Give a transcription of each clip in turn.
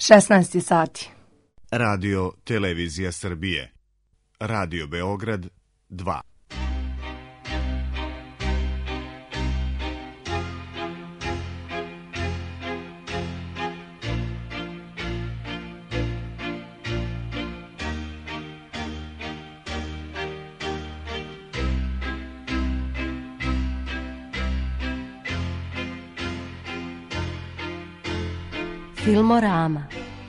16 sati. Radio Televizija Srbije. Radio Beograd 2. Filmorama.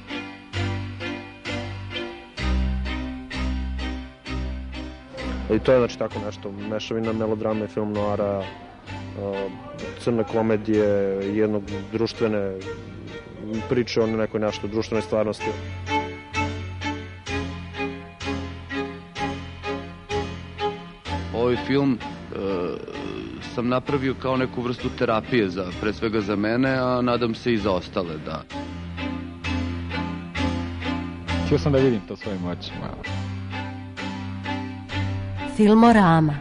I to je znači tako nešto, mešavina melodrame, film noara, crne komedije, jednog društvene priče o nekoj nešto društvenoj stvarnosti. Ovaj film sam napravio kao neku vrstu terapije, pre svega za mene, a nadam se i za ostale, da. Htio sam da vidim to svojim očima. Filmorama.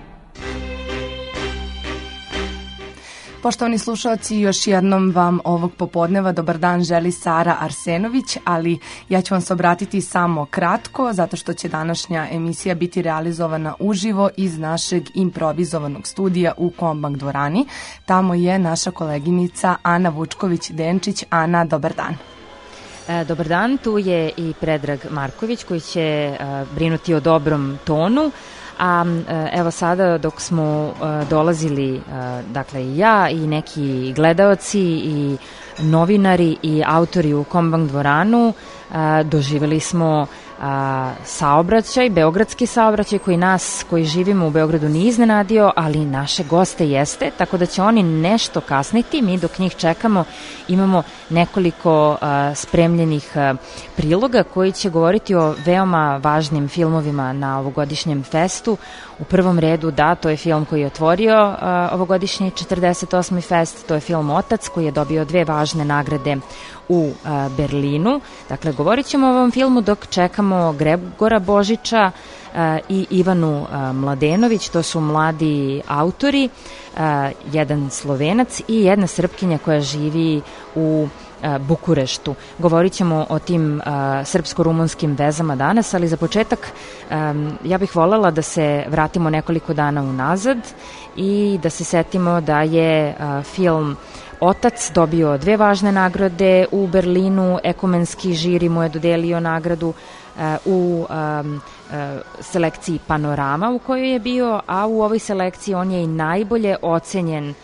Poštovani slušalci, još jednom vam ovog popodneva dobar dan želi Sara Arsenović, ali ja ću vam se obratiti samo kratko, zato što će današnja emisija biti realizovana uživo iz našeg improvizovanog studija u Kombank dvorani. Tamo je naša koleginica Ana Vučković-Denčić. Ana, dobar dan. Dobar dan, tu je i Predrag Marković koji će brinuti o dobrom tonu. A evo sada dok smo dolazili, dakle i ja i neki gledaoci i novinari i autori u Kombank dvoranu, doživjeli smo saobraćaj, beogradski saobraćaj koji nas koji živimo u Beogradu nije iznenadio, ali naše goste jeste, tako da će oni nešto kasniti. Mi dok njih čekamo imamo nekoliko spremljenih priloga koji će govoriti o veoma važnim filmovima na ovogodišnjem festu. U prvom redu, da, to je film koji je otvorio ovogodišnji 48. fest, to je film Otac koji je dobio 2 važne nagrade u Berlinu. Dakle, govorit ćemo o ovom filmu dok čekamo Gregora Božića i Ivanu Mladenović, to su mladi autori, jedan Slovenac i jedna Srpkinja koja živi u Bukureštu. Govorit ćemo o tim srpsko-rumunskim vezama danas, ali za početak ja bih voljela da se vratimo nekoliko dana unazad i da se setimo da je film Otac dobio 2 važne nagrade u Berlinu, ekumenski žiri mu je dodelio nagradu u selekciji Panorama u kojoj je bio, a u ovoj selekciji on je i najbolje ocenjen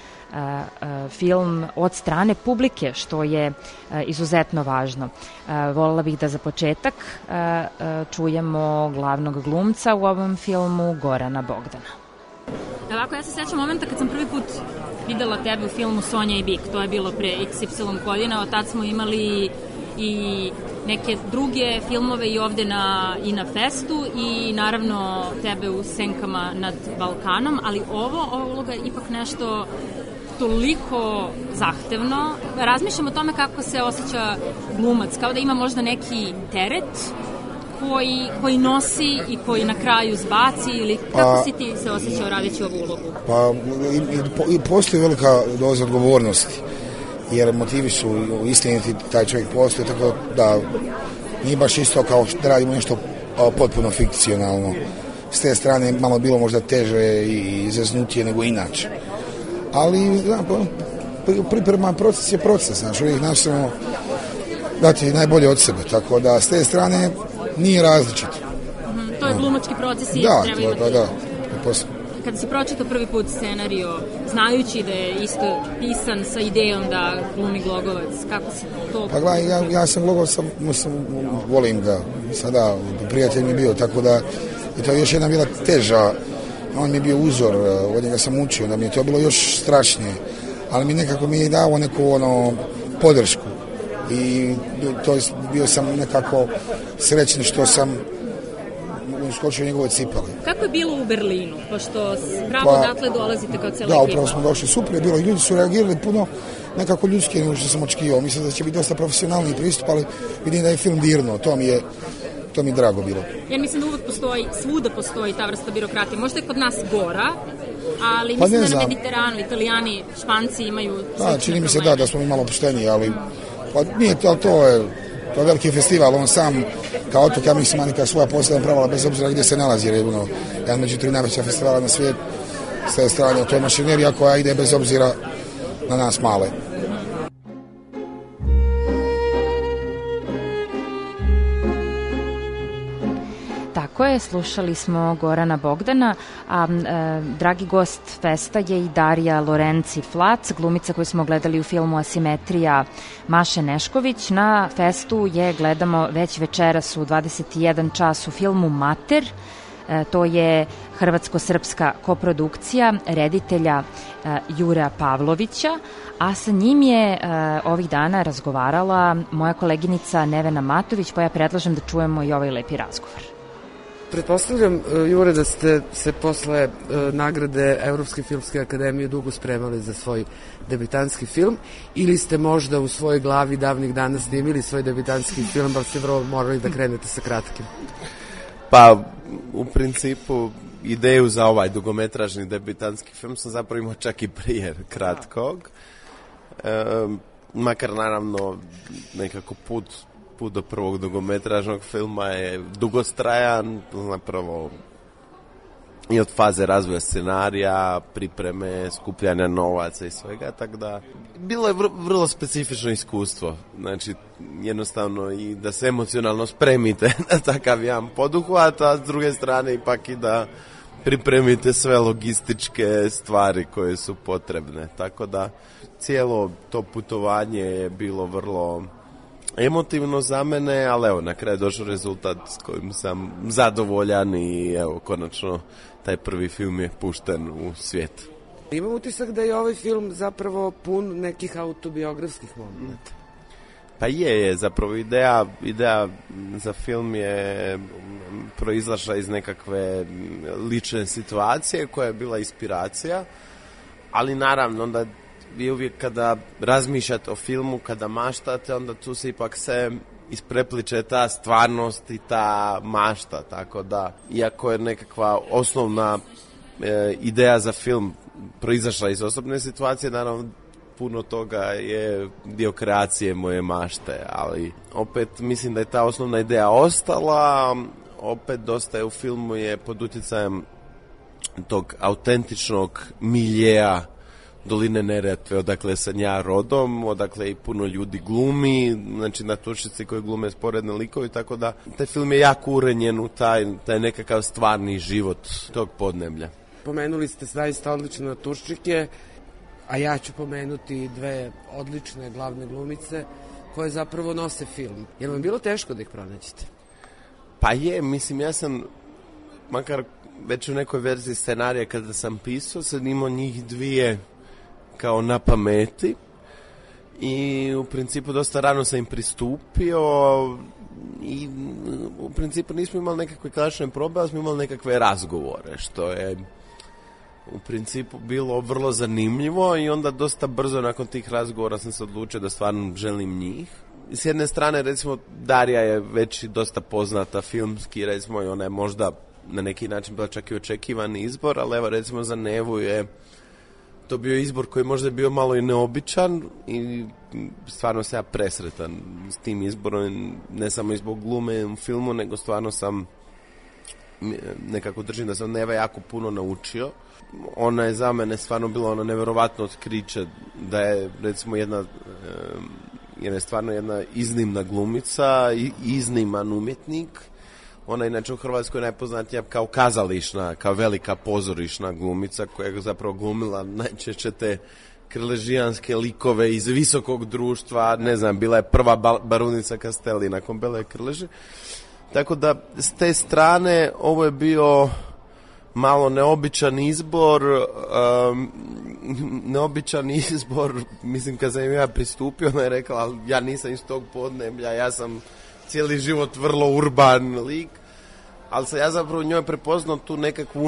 film od strane publike, što je izuzetno važno. Voljela bih da za početak čujemo glavnog glumca u ovom filmu, Gorana Bogdana. Ovako, ja se sećam momenta kad sam prvi put videla tebe u filmu Sonja i Bik, to je bilo pre XY godina, od tad smo imali i neke druge filmove i ovde i na festu i naravno tebe u Senkama nad Balkanom, ali ova uloga je ipak nešto toliko zahtevno. Razmišljam o tome kako se osjeća glumac, kao da ima možda neki teret koji nosi i koji na kraju zbaci, ili kako si ti se osjećao radeći ovu ulogu? Pa i postoji velika doza odgovornosti, jer motivi su istiniti, taj čovjek postoji, tako da nije baš isto kao da radimo nešto potpuno fikcionalno. S te strane malo bilo možda teže i izaznutije nego inače. Ali priprema proces je proces, znaš, uvijek nastavimo dati najbolje od sebe, tako da s te strane nije različito. To je glumački proces i treba imati. Da. Kada si pročitao prvi put scenario, znajući da je isto pisan sa idejom da glumi Glogovac, kako si to... Pa gledaj, ja sam Glogovac, volim ga, sada prijatelj mi je bio, tako da i to je još jedna bila teža, on mi je bio uzor, od njega sam učio, da mi je to bilo još strašnije, ali mi je dao neku podršku i to je, bio sam nekako srećni što sam uskočio njegove cipale. Kako je bilo u Berlinu, pošto pravo odatle dolazite kao cijela ekipa? Da, upravo smo došli, super je bilo i ljudi su reagirali puno nekako ljudski nego što sam očekivao. Mislim da će biti dosta profesionalni pristup, ali vidim da je film dirno, to mi je drago bilo. Ja mislim da uvek svuda postoji ta vrsta birokratije. Možda je kod nas gora, ali mislim da na Mediteranu, Italijani, Španci imaju... Da, čini mi se da smo mi malo opušteniji, ali nije to je to je veliki festival, on sam kao otok, ja mislim, ima svoja posebna pravila, bez obzira gdje se nalazi, jer je jedan među 3 najveća festivala na svijet, s te strane, to je mašinerija koja ide bez obzira na nas male. Tako je, slušali smo Gorana Bogdana, a dragi gost festa je i Darija Lorenci-Flac, glumica koju smo gledali u filmu Asimetrija Maše Nešković. Na festu je gledamo već večeras u 21 čas u filmu Mater. To je hrvatsko-srpska koprodukcija reditelja Jura Pavlovića, a sa njim je ovih dana razgovarala moja koleginica Nevena Matović, pa ja predlažem da čujemo i ovaj lepi razgovor. Pretpostavljam, Jure, da ste se posle nagrade Evropske filmske akademije dugo spremali za svoj debitanski film, ili ste možda u svojoj glavi davnih dana snimili svoj debitanski film, pa ste vrlo morali da krenete sa kratkim? Pa, u principu, ideju za ovaj dugometražni debitanski film sam zapravo imao čak i prije kratkog. Makar naravno nekako put do prvog dugometražnog filma je dugostrajan, zapravo i od faze razvoja scenarija, pripreme, skupljanja novaca i svega, tako da bilo je vrlo specifično iskustvo. Znači, jednostavno i da se emocionalno spremite na takav jedan poduhvat, a s druge strane ipak i da pripremite sve logističke stvari koje su potrebne. Tako da cijelo to putovanje je bilo vrlo emotivno za mene, ali evo, na kraju je došao rezultat s kojim sam zadovoljan i evo, konačno taj prvi film je pušten u svijet. Imam utisak da je ovaj film zapravo pun nekih autobiografskih momenta. Pa je, zapravo ideja za film je proizašla iz nekakve lične situacije koja je bila inspiracija, ali naravno onda vi uvijek kada razmišljate o filmu, kada maštate, onda tu se ipak se isprepliče ta stvarnost i ta mašta, tako da iako je nekakva osnovna ideja za film proizašla iz osobne situacije, naravno puno toga je dio kreacije moje mašte, ali opet mislim da je ta osnovna ideja ostala, opet dosta je u filmu je pod utjecajem tog autentičnog miljeja Doline Neretve, odakle sam ja rodom, odakle i puno ljudi glumi, znači na tušici koji glume sporedne likovi, tako da taj film je jako urenjen u taj nekakav stvarni život tog podneblja. Pomenuli ste zaista odlične natuščike, a ja ću pomenuti 2 odlične glavne glumice koje zapravo nose film. Je li vam bilo teško da ih pronađete? Pa je, mislim, ja sam, makar već u nekoj verziji scenarija kada sam pisao, sam imao njih 2 kao na pameti i u principu dosta rano sam im pristupio i u principu nismo imali nekakve klasične probe, ali smo imali nekakve razgovore, što je u principu bilo vrlo zanimljivo i onda dosta brzo nakon tih razgovora sam se odlučio da stvarno želim njih. S jedne strane, recimo, Darija je već dosta poznata filmski, recimo, i ona je možda na neki način bila čak i očekivani izbor, ali evo, recimo, za Nevu je to bio izbor koji možda je bio malo i neobičan i stvarno sam ja presretan s tim izborom, ne samo zbog glume u filmu, nego stvarno sam nekako držim da sam Neva jako puno naučio. Ona je za mene stvarno bila ono nevjerovatno otkriće da je recimo jedna stvarno jedna iznimna glumica i izniman umjetnik. Ona je inače u Hrvatskoj najpoznatija kao kazališna, kao velika pozorišna glumica koja je zapravo glumila najčešće te krležijanske likove iz visokog društva, ne znam, bila je prva barunica Castelli nakon Bele Krleže. Tako da s te strane ovo je bio malo neobičan izbor, mislim kad sam ja pristupio, ona je rekla, ali ja nisam iz tog podneblja, ja sam cijeli život vrlo urban lik, ali sam ja zapravo njoj prepoznao tu nekakvu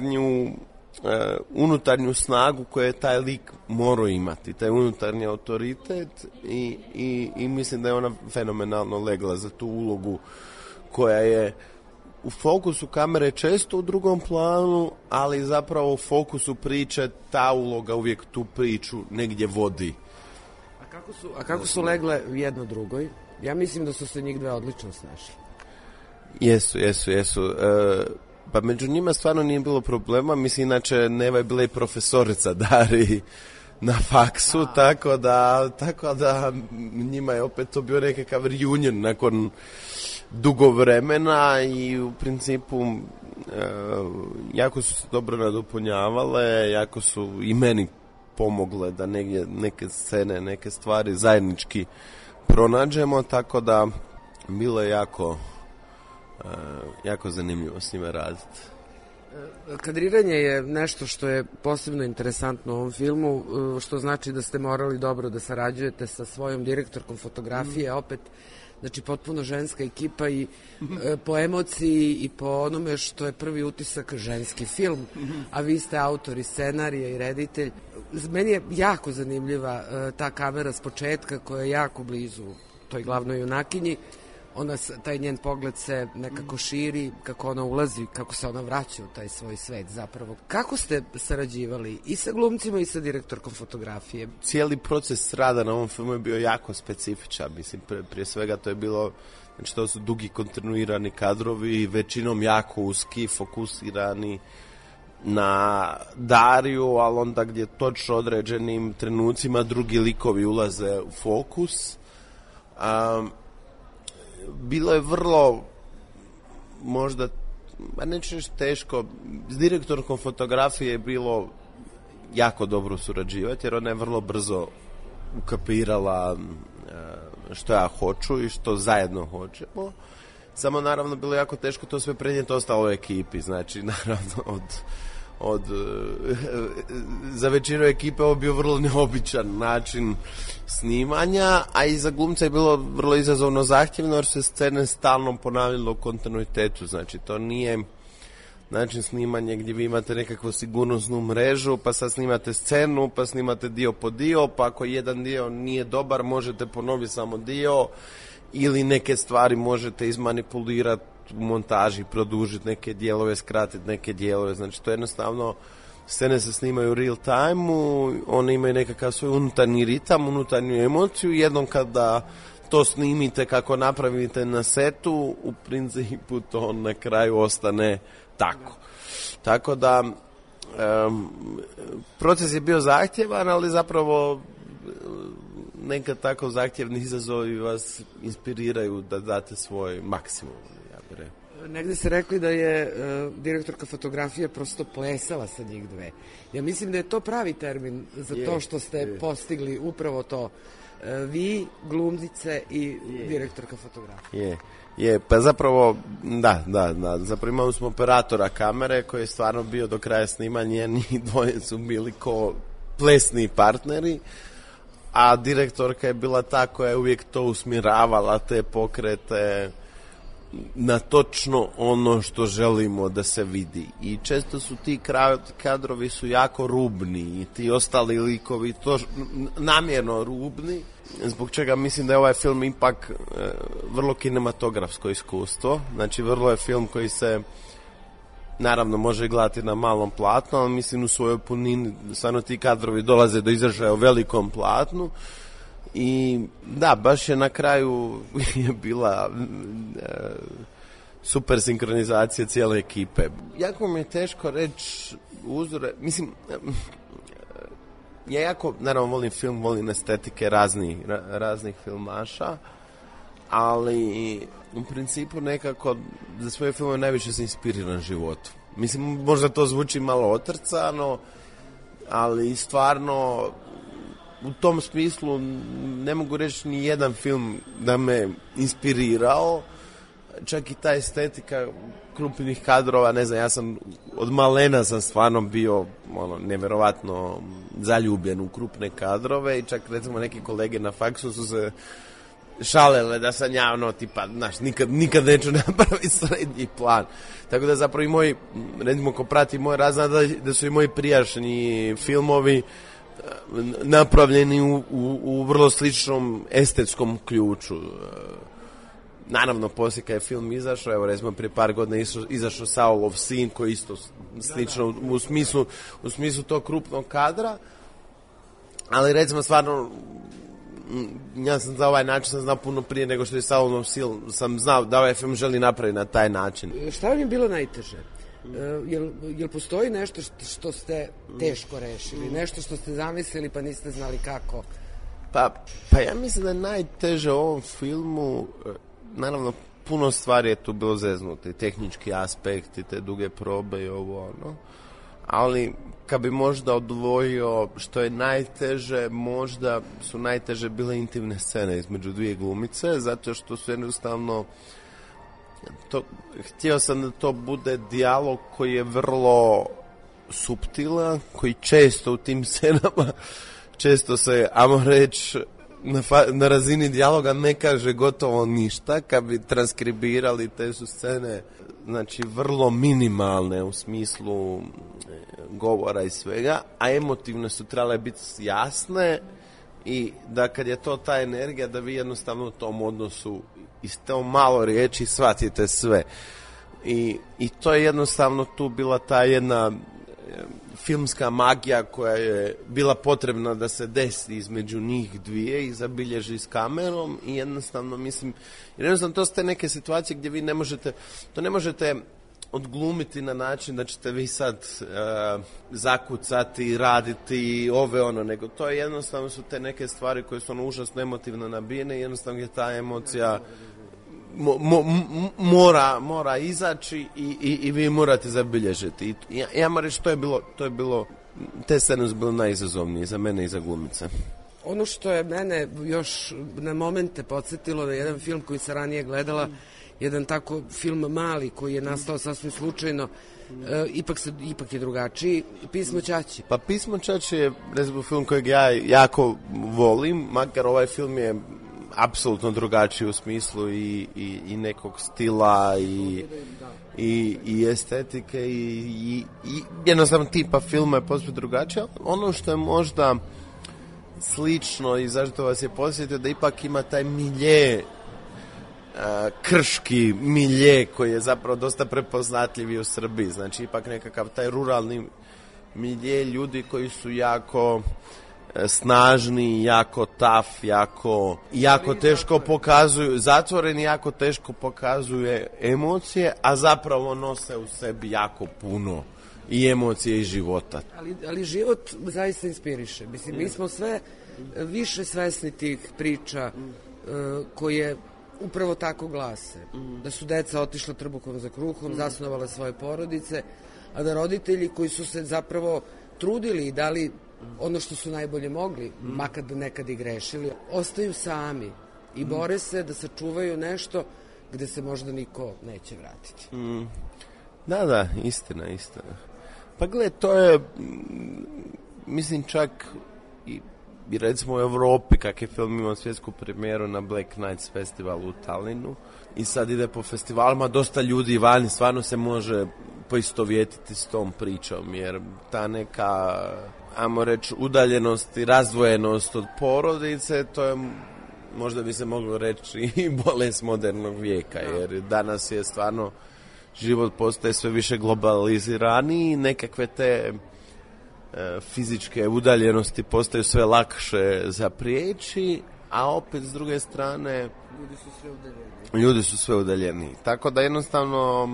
unutarnju snagu koju je taj lik morao imati, taj unutarnji autoritet i mislim da je ona fenomenalno legla za tu ulogu koja je u fokusu kamere često u drugom planu, ali zapravo u fokusu priče ta uloga uvijek tu priču negdje vodi. A kako su legle jedno drugoj? Ja mislim da su se njih dve odlično snašli. Jesu. Pa među njima stvarno nije bilo problema, mislim, inače Neva je bila i profesorica Dari na faksu, tako da njima je opet to bio nekakav reunion nakon dugo vremena i u principu jako su se dobro nadopunjavale, jako su i meni pomogle da neke scene, neke stvari zajednički pronađemo, tako da bilo je jako zanimljivo s njima raditi. Kadriranje je nešto što je posebno interesantno u ovom filmu, što znači da ste morali dobro da sarađujete sa svojom direktorkom fotografije, opet, znači potpuno ženska ekipa i po emociji i po onome što je prvi utisak ženski film, a vi ste autor i scenarija i reditelj. Meni je jako zanimljiva ta kamera s početka koja je jako blizu toj glavnoj junakinji. Taj njen pogled se nekako širi, kako ona ulazi, kako se ona vraća u taj svoj svet zapravo. Kako ste sarađivali i sa glumcima i sa direktorkom fotografije? Cijeli proces rada na ovom filmu je bio jako specifičan. Mislim, prije svega to je bilo, znači to su dugi kontinuirani kadrovi, većinom jako uski, fokusirani na Dariju, ali onda gdje točno određenim trenucima drugi likovi ulaze u fokus. Bilo je vrlo, možda, neću nešto teško, s direktorkom fotografije je bilo jako dobro surađivati, jer ona je vrlo brzo ukapirala što ja hoću i što zajedno hoćemo. Samo naravno bilo jako teško to sve prenijeti ostalo ekipi, znači naravno za većinu ekipe ovo bio vrlo neobičan način snimanja, a i za glumca je bilo vrlo izazovno zahtjevno jer se scene stalno ponavljalo u kontinuitetu, znači to nije način snimanja gdje vi imate nekakvu sigurnosnu mrežu, pa sad snimate scenu, pa snimate dio po dio, pa ako jedan dio nije dobar možete ponoviti samo dio ili neke stvari možete izmanipulirati u montaži, produžiti neke dijelove, skratiti neke dijelove, znači to jednostavno scene se snimaju u real time-u, one imaju nekakav svoj unutarnji ritam, unutarnju emociju, jednom kada to snimite kako napravite na setu, u principu to na kraju ostane tako. Tako da proces je bio zahtjevan, ali zapravo nekad tako zahtjevni izazovi vas inspiriraju da date svoj maksimum. Negde ste rekli da je direktorka fotografije prosto plesala sa njih dve. Ja mislim da je to pravi termin za to što ste postigli upravo to. Vi, glumzice i direktorka fotografije. Pa zapravo, da, zapravo imali smo operatora kamere koji je stvarno bio do kraja snimanja, njih dvoje su bili ko plesni partneri, a direktorka je bila ta koja je uvijek to usmjeravala, te pokrete na točno ono što želimo da se vidi. I često su ti kadrovi su jako rubni i ti ostali likovi to namjerno rubni, zbog čega mislim da je ovaj film ipak vrlo kinematografsko iskustvo. Znači vrlo je film koji se naravno može gledati na malom platnu, ali mislim u svojoj punini stvarno ti kadrovi dolaze do izražaja u velikom platnu. I da, baš je na kraju je bila super sinkronizacija cijele ekipe. Jako mi je teško reći uzore, mislim, ja jako, naravno, volim film, volim estetike raznih filmaša, ali u principu nekako za svoje filmove najviše se inspiriram životu. Mislim, možda to zvuči malo otrcano, ali stvarno u tom smislu ne mogu reći ni jedan film da me inspirirao, čak i ta estetika krupnih kadrova, ne znam, ja sam od malena sam stvarno bio nevjerovatno zaljubljen u krupne kadrove i čak recimo neki kolege na faksu su se šalele da sam javno tipa, znaš, nikad neću napraviti srednji plan. Tako da zapravo i moj, recimo ko prati moj rad, zna da su i moji prijašnji filmovi napravljeni u vrlo sličnom estetskom ključu. Naravno, poslije kad je film izašao, evo recimo prije par godina izašao Saulov sin, koji isto slično u smislu tog krupnog kadra, ali recimo stvarno ja sam za ovaj način sam znao puno prije nego što je Salomon Sil, sam znao da ovaj film želi napraviti na taj način. Šta vam je bilo najteže? Jel postoji nešto što ste teško rešili? Nešto što ste zamislili pa niste znali kako? Pa ja mislim da je najteže u ovom filmu, naravno puno stvari je tu bilo zeznuti, tehnički aspekti, te duge probe i ovo ono, ali kad bi možda odvojio što je najteže, možda su najteže bile intimne scene između dvije glumice, zato što su jednostavno htio sam da to bude dijalog koji je vrlo suptilan, koji često u tim scenama, često se, ajmo reći, na razini dijaloga ne kaže gotovo ništa. Kad bi transkribirali te su scene, znači vrlo minimalne u smislu govora i svega, a emotivne su trebale biti jasne i da kad je to ta energija da vi jednostavno u tom odnosu iz to malo riječi shvatite sve. I to je jednostavno tu bila ta jedna filmska magija koja je bila potrebna da se desi između njih dvije i zabilježi s kamerom i jednostavno mislim, to su te neke situacije gdje vi ne možete odglumiti na način da ćete vi sad zakucati, raditi ove ono, nego to je jednostavno su te neke stvari koje su užasno emotivno nabijene i jednostavno je ta emocija mora izaći i vi morate zabilježiti. Ja moram reći, to je bilo, te scene su bile najizazovnije za mene i za glumice. Ono što je mene još na momente podsjetilo na jedan film koji sam ranije gledala, jedan tako film mali koji je nastao sasvim slučajno, ipak je drugačiji, Pismo Ćaći. Pa Pismo Ćaći je recimo film kojeg ja jako volim, makar ovaj film je apsolutno drugačiji u smislu i nekog stila i estetike i jednostavno tipa filma je posve drugačija. Ono što je možda slično i zašto vas je posjetio da ipak ima taj milje, krški milje koji je zapravo dosta prepoznatljiv i u Srbiji. Znači ipak nekakav taj ruralni milje ljudi koji su jako snažni, jako tough, jako teško pokazuju, zatvoreni, jako teško pokazuje emocije, a zapravo nose u sebi jako puno i emocije i života. Ali život zaista inspiriše. Mislim, mi smo sve više svesni tih priča koje upravo tako glase. Da su deca otišla trbuhom za kruhom, zasnovala svoje porodice, a da roditelji koji su se zapravo trudili i dali ono što su najbolje mogli, makar da nekad i grešili, ostaju sami i bore se da sačuvaju nešto gde se možda niko neće vratiti. Da, istina. Pa gled, to je, mislim čak i recimo u Evropi, kak je film imao svjetsku premijeru na Black Nights festivalu u Talinu i sad ide po festivalima, dosta ljudi vani stvarno se može poistovjetiti s tom pričom, jer ta neka, ajmo reći, udaljenost i razdvojenost od porodice, to je, možda bi se moglo reći, i bolest modernog vijeka, jer danas je stvarno život postaje sve više globaliziraniji, nekakve te fizičke udaljenosti postaju sve lakše za prijeći, a opet s druge strane ljudi su sve udaljeniji. Tako da jednostavno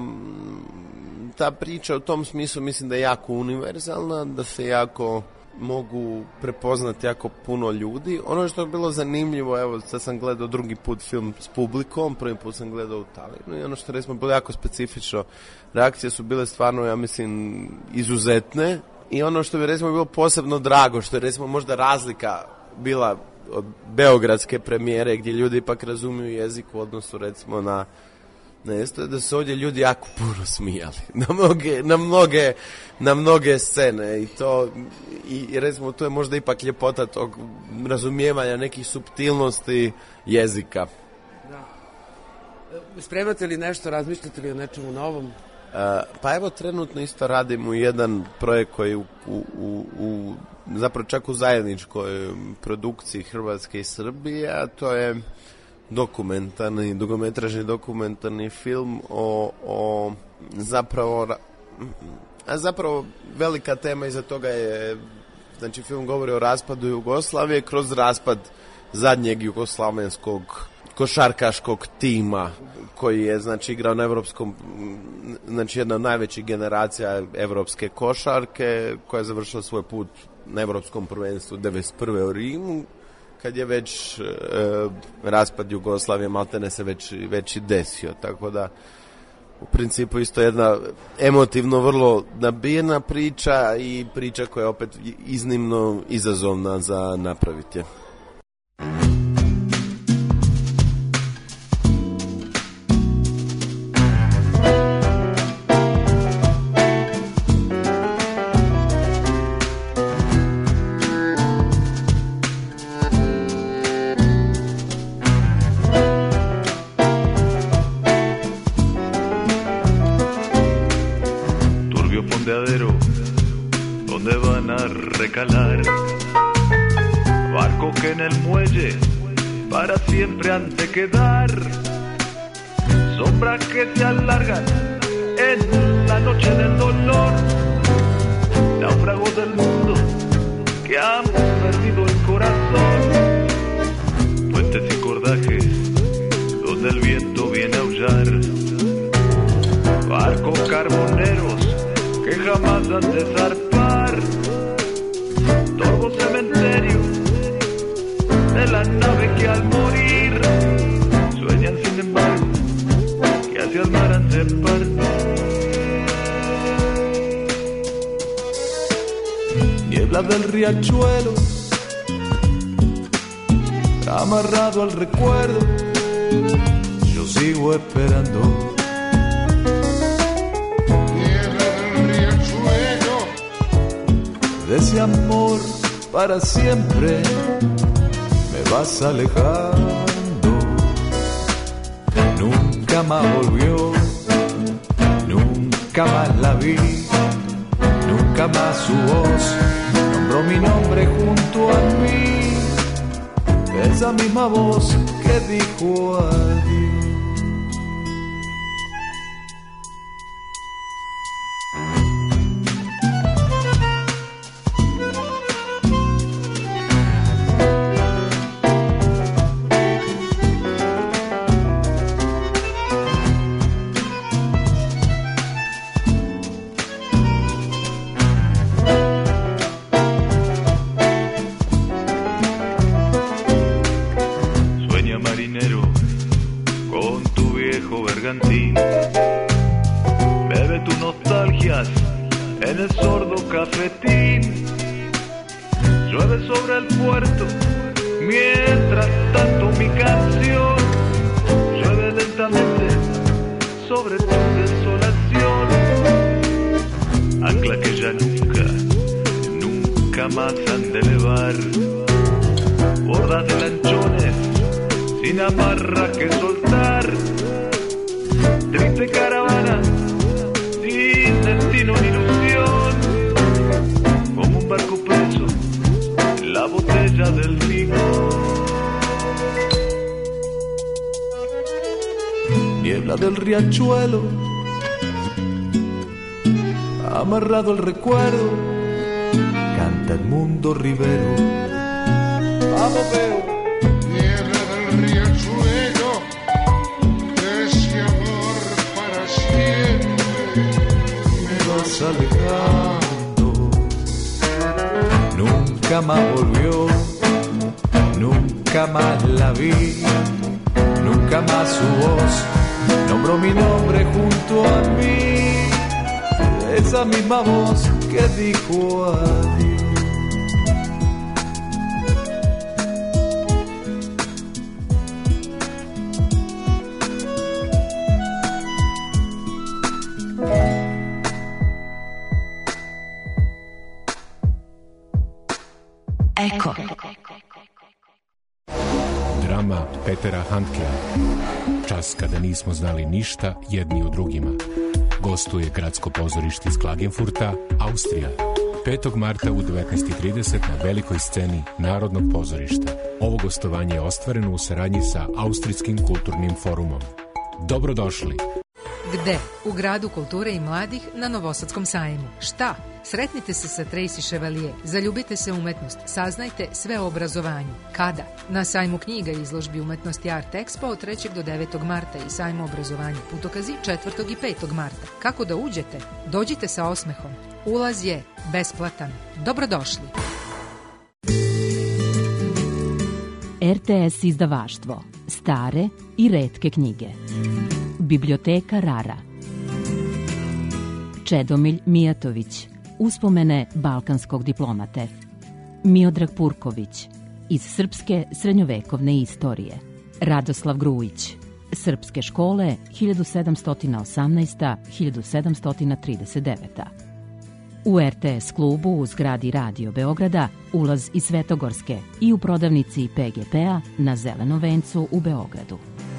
ta priča u tom smislu mislim da je jako univerzalna, da se jako mogu prepoznati jako puno ljudi. Ono što je bilo zanimljivo, evo sad sam gledao drugi put film s publikom, prvi put sam gledao u Talinu i ono što recimo bilo jako specifično, reakcije su bile stvarno, ja mislim, izuzetne i ono što bi recimo bilo posebno drago, što je recimo možda razlika bila od beogradske premijere gdje ljudi ipak razumiju jezik u odnosu recimo na da su ovdje ljudi jako puno smijali na mnoge scene i to i recimo to je možda ipak ljepota tog razumijevanja nekih suptilnosti jezika. Da. Spremate li nešto, razmišljate li o nečemu novom? Pa evo trenutno isto radimo jedan projekt koji zapravo čak u zajedničkoj produkciji Hrvatske i Srbije, a to je dugometražni dokumentarni film o zapravo velika tema iza toga je, znači film govori o raspadu Jugoslavije kroz raspad zadnjeg jugoslavenskog košarkaškog tima koji je znači igrao na evropskom, znači jedna od najvećih generacija evropske košarke, koja je završila svoj put na evropskom prvenstvu 1991. u Rimu, kad je već raspad Jugoslavije maltene se već i desio, tako da u principu isto jedna emotivno vrlo nabijena priča i priča koja je opet iznimno izazovna za napraviti. Barco que en el muelle para siempre han de quedar, sombras que se alargan en la noche del dolor, náufragos del mundo que han perdido el corazón, puentes y cordajes donde el viento viene a aullar, barcos carboneros que jamás han de zarpar, torvo cementerio de la nave que al morir sueñan sin embargo que hacia el mar han de partir. Niebla del riachuelo amarrado al recuerdo, yo sigo esperando. De ese amor para siempre me vas alejando. Nunca más volvió, nunca más la vi, nunca más su voz nombró mi nombre junto a mí. Esa misma voz que dijo adiós. Bebe tus nostalgias en el sordo cafetín. Llueve sobre el puerto, mientras tanto mi canción llueve lentamente sobre tu desolación. Ancla que ya nunca, nunca más han de elevar. Bordas de lanchones sin amarra que soltar. Triste caravana, sin destino ni ilusión, como un barco preso en la botella del licor. Niebla del riachuelo, amarrado el recuerdo, canta el mundo ribero. Vamos, veo. Niebla del riachuelo, ese amor para siempre me vas alejando. Nunca más volvió, nunca más la vi, nunca más su voz nombró mi nombre junto a mí. Esa misma voz que dijo adiós. Eko. Drama Petera Handkea. Čas kada nismo znali ništa jedni o drugima. Gostuje Gradsko pozorište iz Klagenfurta, Austrija. 5. marta u 19:30 na velikoj sceni Narodnog pozorišta. Ovo gostovanje je ostvareno u saradnji sa Austrijskim kulturnim forumom. Dobrodošli! Gde? U Gradu kulture i mladih na Novosadskom sajmu. Šta? Sretnite se sa Tracy Chevalier, zaljubite se u umetnost, saznajte sve o obrazovanju. Kada? Na sajmu knjiga i izložbi umetnosti Art Expo od 3. do 9. marta i sajmu obrazovanja Putokazi 4. i 5. marta. Kako da uđete? Dođite sa osmehom. Ulaz je besplatan. Dobrodošli. RTS izdavaštvo. Stare i retke knjige. Biblioteka Rara. Čedomilj Mijatović. Uspomene balkanskog diplomate. Miodrag Purković. Iz srpske srednjovekovne istorije. Radoslav Grujić. Srpske škole 1718-1739. U RTS klubu u zgradi Radio Beograda ulaz iz Svetogorske i u prodavnici PGP-a na Zelenom vencu u Beogradu.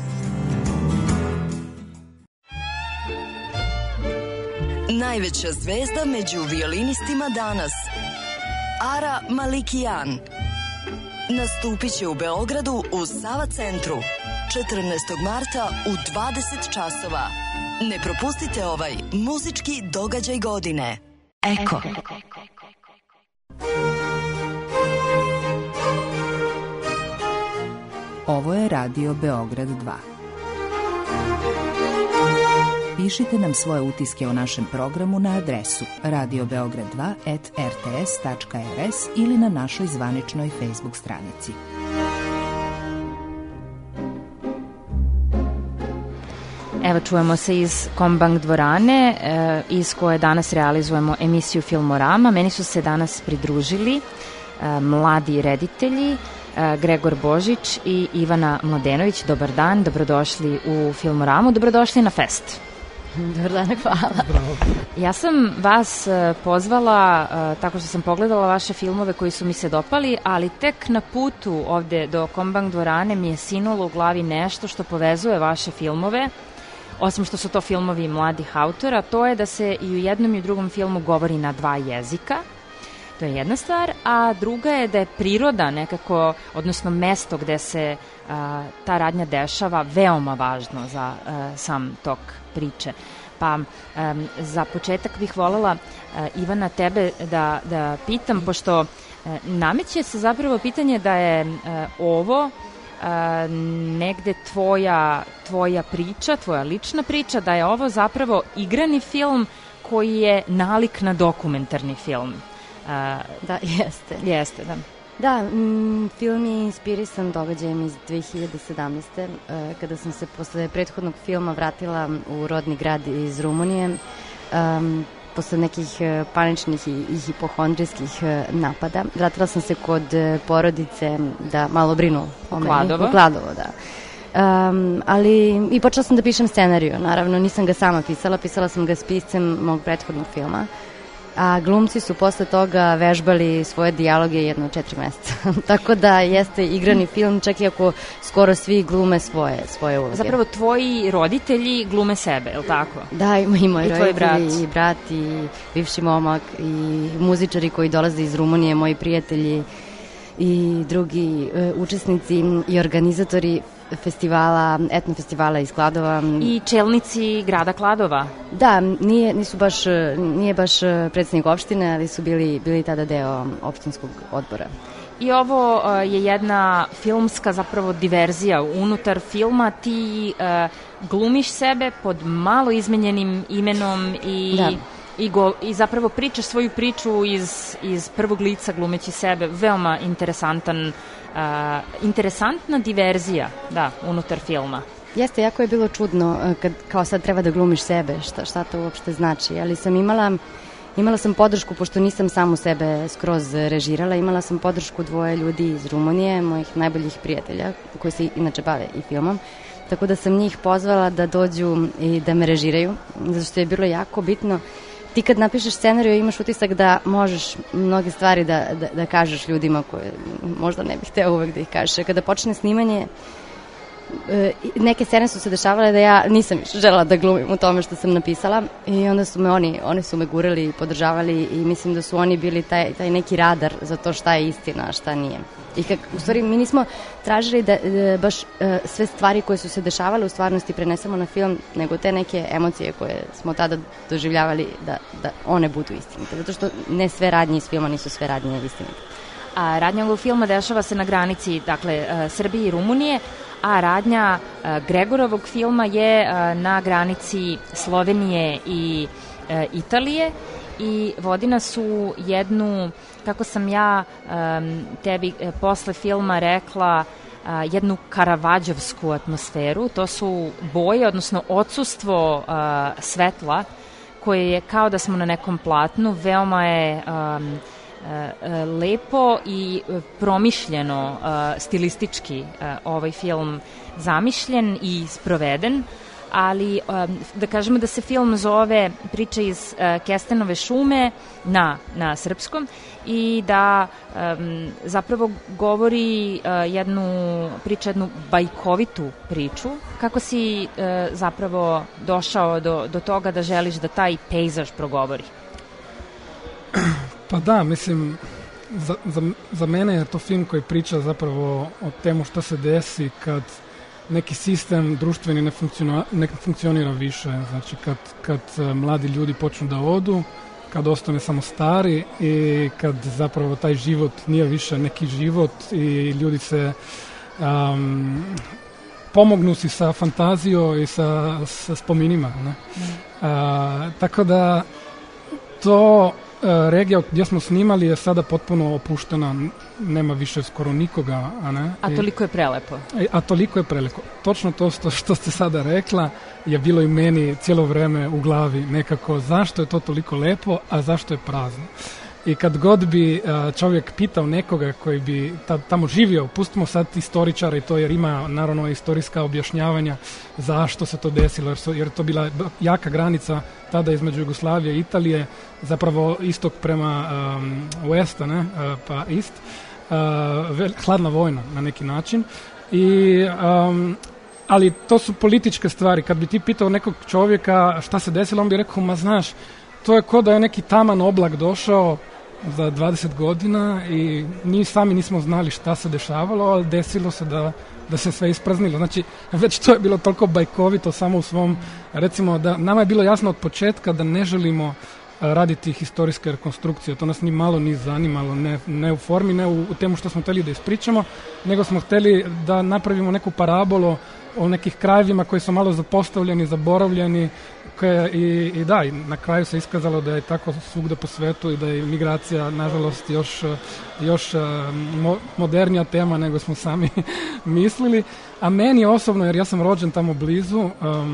Najveća zvezda među violinistima danas, Ara Malikian, nastupit će u Beogradu u Sava centru 14. marta u 20 časova. Ne propustite ovaj muzički događaj godine. Eko. Ovo je Radio Beograd 2. Pišite nam svoje utiske o našem programu na adresu radiobeograd2@rts.rs ili na našoj zvaničnoj Facebook stranici. Evo, čujemo se iz Kombank dvorane, iz koje danas realizujemo emisiju Filmorama. Meni su se danas pridružili mladi reditelji, Gregor Božić i Ivana Mladenović. Dobar dan, dobrodošli u Filmoramu, dobrodošli na fest. Dobar dan, hvala. Bravo. Ja sam vas pozvala tako što sam pogledala vaše filmove koji su mi se dopali, ali tek na putu ovde do Kombank dvorane mi je sinulo u glavi nešto što povezuje vaše filmove, osim što su to filmovi mladih autora, to je da se i u jednom i u drugom filmu govori na dva jezika. To je jedna stvar, a druga je da je priroda nekako, odnosno mesto gde se ta radnja dešava, veoma važno za sam tok priče. Pa za početak bih voljela, Ivana, tebe da pitam, pošto nameće se zapravo pitanje da je ovo negde tvoja priča, tvoja lična priča, da je ovo zapravo igrani film koji je nalik na dokumentarni film. Da, jeste. Jeste, da. Da, film je inspirisan događajem iz 2017. Kada sam se posle prethodnog filma vratila u rodni grad iz Rumunije, posle nekih paničnih i hipohondrijskih napada. Vratila sam se kod porodice da malo brinu o meni. Kladovo? U Kladovo, da. Ali i počela sam da pišem scenariju. Naravno, nisam ga sama pisala sam ga s piscem mog prethodnog filma. A glumci su posle toga vežbali svoje dijaloge jedno 4 meseca. Tako da jeste igrani film, čak i ako skoro svi glume svoje uloge. Zapravo tvoji roditelji glume sebe, je li tako? Da, i moji roditelji, i brat, i bivši momak, i muzičari koji dolaze iz Rumunije, moji prijatelji i drugi učesnici i organizatori festivala, etno festivala iz Kladova. I čelnici grada Kladova. Da, nije baš predsjednik opštine, ali su bili tada deo opštinskog odbora. I ovo je jedna filmska zapravo diverzija. Unutar filma ti glumiš sebe pod malo izmenjenim imenom i zapravo pričaš svoju priču iz prvog lica glumeći sebe. Veoma interesantna diverzija, da, unutar filma. Jeste, jako je bilo čudno kad kao sad treba da glumiš sebe, šta to uopšte znači, ali sam imala sam podršku, pošto nisam samu sebe skroz režirala, imala sam podršku dvoje ljudi iz Rumunije, mojih najboljih prijatelja, koji se inače bave i filmom, tako da sam njih pozvala da dođu i da me režiraju, zato što je bilo jako bitno. Ti kad napišeš scenariju imaš utisak da možeš mnoge stvari da kažeš ljudima koje možda ne bih hteo uvek da ih kažeš. Kada počne snimanje, neke scene su se dešavale da ja nisam više želela da glumim u tome što sam napisala i onda su me oni su me gurali i podržavali i mislim da su oni bili taj neki radar za to šta je istina, a šta nije. I u stvari mi nismo tražili da baš sve stvari koje su se dešavale u stvarnosti prenesemo na film, nego te neke emocije koje smo tada doživljavali da one budu istinite. Zato što ne sve radnje iz filma nisu sve radnje istinite. A radnja ovog filma dešava se na granici, dakle, Srbije i Rumunije, a radnja Gregorovog filma je na granici Slovenije i Italije i vodi nas u jednu, kako sam ja tebi posle filma rekla, jednu karavađovsku atmosferu. To su boje, odnosno odsustvo svetla, koje je kao da smo na nekom platnu, veoma je lepo i promišljeno stilistički ovaj film zamišljen i sproveden, ali da kažemo da se film zove Priča iz Kestenove šume na srpskom i da zapravo govori jednu bajkovitu priču. Kako si zapravo došao do toga da želiš da taj pejzaž progovori? Pa da, mislim, za mene je to film koji priča zapravo o temu šta se desi kad neki sistem društveni ne funkcionira više, znači kad mladi ljudi počnu da odu, kad ostane samo stari i kad zapravo taj život nije više neki život i ljudi se pomognu si sa fantazijom i sa spominima. Ne? Tako da to regija gdje smo snimali je sada potpuno opuštena, nema više skoro nikoga. A toliko je prelepo. A toliko je prelepo. Točno to što ste sada rekla je bilo i meni cijelo vreme u glavi nekako zašto je to toliko lepo, a zašto je prazno. I kad god bi čovjek pitao nekoga koji bi tamo živio, pustimo sad istoričara i to jer ima naravno historijska objašnjavanja zašto se to desilo, jer to bila jaka granica tada između Jugoslavije i Italije, zapravo istok prema Westa, ne, pa ist, hladna vojna na neki način. Ali to su političke stvari. Kad bi ti pitao nekog čovjeka šta se desilo, on bi rekao, ma znaš, to je ko da je neki taman oblak došao za 20 godina i mi sami nismo znali šta se dešavalo, ali desilo se da se sve ispraznilo. Znači, već to je bilo toliko bajkovito samo u svom, recimo, da nama je bilo jasno od početka da ne želimo raditi historijske rekonstrukcije. To nas ni malo ni zanimalo, ne u formi, ne u temu što smo htjeli da ispričamo, nego smo htjeli da napravimo neku parabolu o nekih krajevima koji su malo zapostavljeni, zaboravljeni, i da, i na kraju se iskazalo da je tako svugde po svetu i da je migracija, nažalost, još modernija tema nego smo sami mislili. A meni osobno, jer ja sam rođen tamo blizu,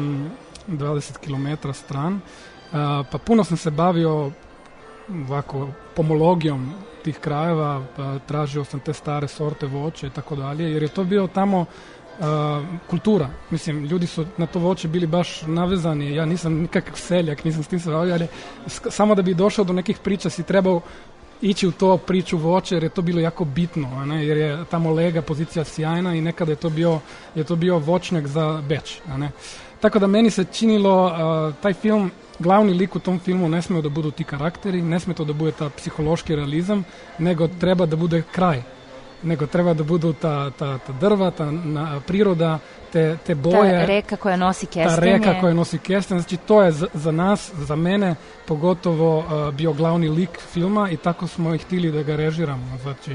20 km stran, pa puno sam se bavio ovako pomologijom tih krajeva, tražio sam te stare sorte voća i tako dalje, jer je to bio tamo kultura. Mislim, ljudi su na to voće bili baš navezani. Ja nisam nikakav seljak, nisam s tim se bavio, ali samo da bi došao do nekih priča si trebao ići u to priču voće, jer je to bilo jako bitno, ne? Jer je tamo lega pozicija sjajna i nekada je to bio voćnjak za Beč. Ne? Tako da meni se činilo taj film, glavni lik u tom filmu ne smije da budu ti karakteri, ne smije to da bude ta psihološki realizam, nego treba da bude kraj. Nego treba da budu ta drva, ta priroda, te boje. Ta reka koja nosi kestenje. Ta reka koja nosi kestenje. Znači, to je za nas, za mene, pogotovo bio glavni lik filma i tako smo i htjeli da ga režiramo. Znači,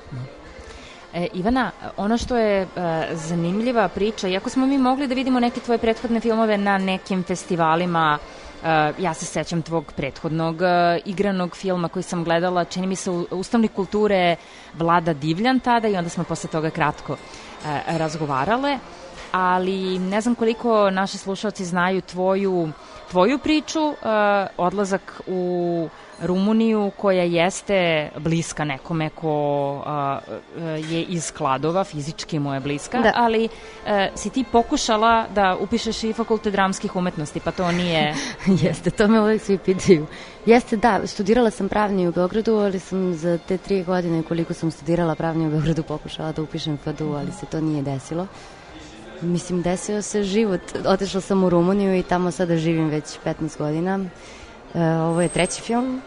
Ivana, ono što je zanimljiva priča, iako smo mi mogli da vidimo neke tvoje prethodne filmove na nekim festivalima, ja se sećam tvog prethodnog igranog filma koji sam gledala, čini mi se Ustavne kulture Vlada Divljan tada i onda smo posle toga kratko razgovarale, ali ne znam koliko naši slušalci znaju tvoju priču, odlazak u Rumuniju koja jeste bliska nekome ko je iz Kladova, fizički mu je bliska, da. Ali si ti pokušala da upišeš i Fakultet dramskih umetnosti, pa to nije... Jeste, to me uvijek svi pitaju. Jeste, da, studirala sam pravni u Beogradu, ali sam za te 3 godine koliko sam studirala pravni u Beogradu pokušala da upišem FADU, ali se to nije desilo. Mislim, desio se život. Otišla sam u Rumuniju i tamo sada živim već 15 godina. Ovo je 3. film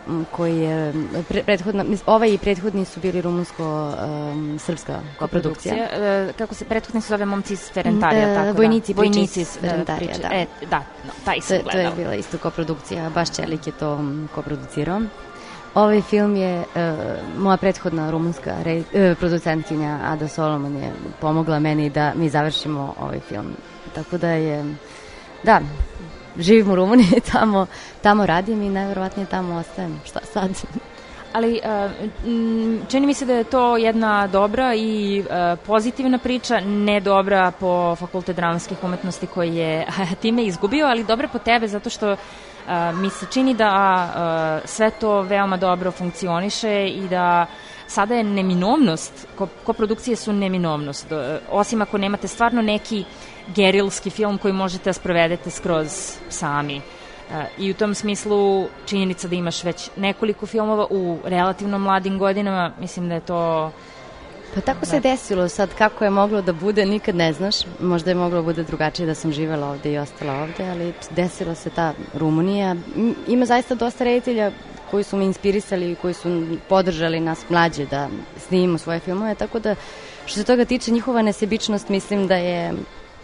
koji je ovaj i prethodni su bili rumunsko-srpska koprodukcija. Kako se prethodni se zove Momci iz Ferentarija, tako Vojnici iz Ferentarija, da. Taj sam gledala. To je bila isto koprodukcija, baš Čelik je to koproducirao. Ovaj film je moja prethodna rumunska producentkinja Ada Solomon je pomogla meni da mi završimo ovaj film. Tako da je, da, živim u Rumuniji, tamo radim i najverovatnije tamo ostajem. Šta sad? Ali čini mi se da je to jedna dobra i pozitivna priča, ne dobra po Fakultet dramskih umetnosti koji je time izgubio, ali dobra po tebe zato što mi se čini da sve to veoma dobro funkcioniše i da sada je neminovnost, koprodukcije su neminovnost, osim ako nemate stvarno neki gerilski film koji možete da sprovedete skroz sami. I u tom smislu činjenica da imaš već nekoliko filmova u relativno mladim godinama, mislim da je to... Pa tako se desilo sad, kako je moglo da bude, nikad ne znaš, možda je moglo da bude drugačije da sam živela ovde i ostala ovde, ali desilo se ta Rumunija. Ima zaista dosta reditelja koji su me inspirisali i koji su podržali nas mlađe da snimimo svoje filmove, tako da što se toga tiče njihova nesebičnost mislim da je,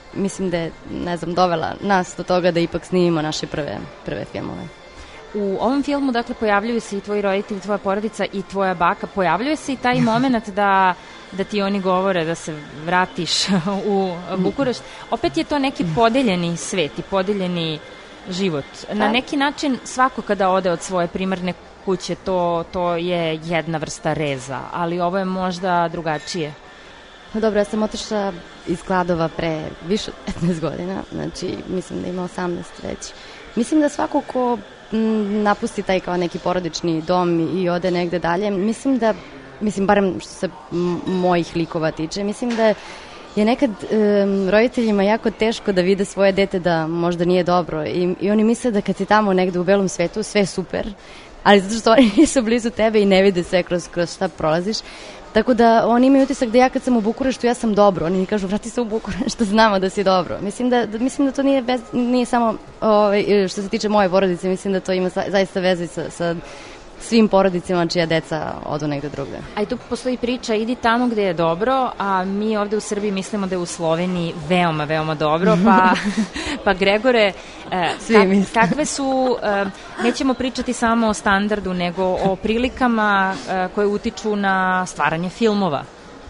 ne znam, dovela nas do toga da ipak snimimo naše prve filmove. U ovom filmu, dakle, pojavljuju se i tvoji roditelji, tvoja porodica i tvoja baka. Pojavljuje se i taj moment da ti oni govore da se vratiš u Bukurešt. Opet je to neki podeljeni svet i podeljeni život. Na neki način svako kada ode od svoje primarne kuće, to je jedna vrsta reza, ali ovo je možda drugačije. Pa dobro, ja sam otišla iz Kladova pre više od 15 godina, znači mislim da ima 18 već. Mislim da svako ko napusti taj kao neki porodični dom i ode negde dalje, mislim barem što se mojih likova tiče, mislim da je nekad roditeljima jako teško da vide svoje dete da možda nije dobro i oni misle da kad si tamo negde u belom svetu sve je super, ali zato što oni nisu blizu tebe i ne vide sve kroz šta prolaziš. Tako da oni imaju utisak da ja kad sam u Bukureštu ja sam dobro, oni mi kažu vrati se u Bukureštu, znamo da si dobro. Mislim da to nije samo što se tiče moje porodice, mislim da to ima zaista veze sa svim porodicima čija deca odu negde drugde. A i tu postoji priča, idi tamo gde je dobro, a mi ovde u Srbiji mislimo da je u Sloveniji veoma, veoma dobro, pa Gregore, kakve su, nećemo pričati samo o standardu, nego o prilikama koje utiču na stvaranje filmova.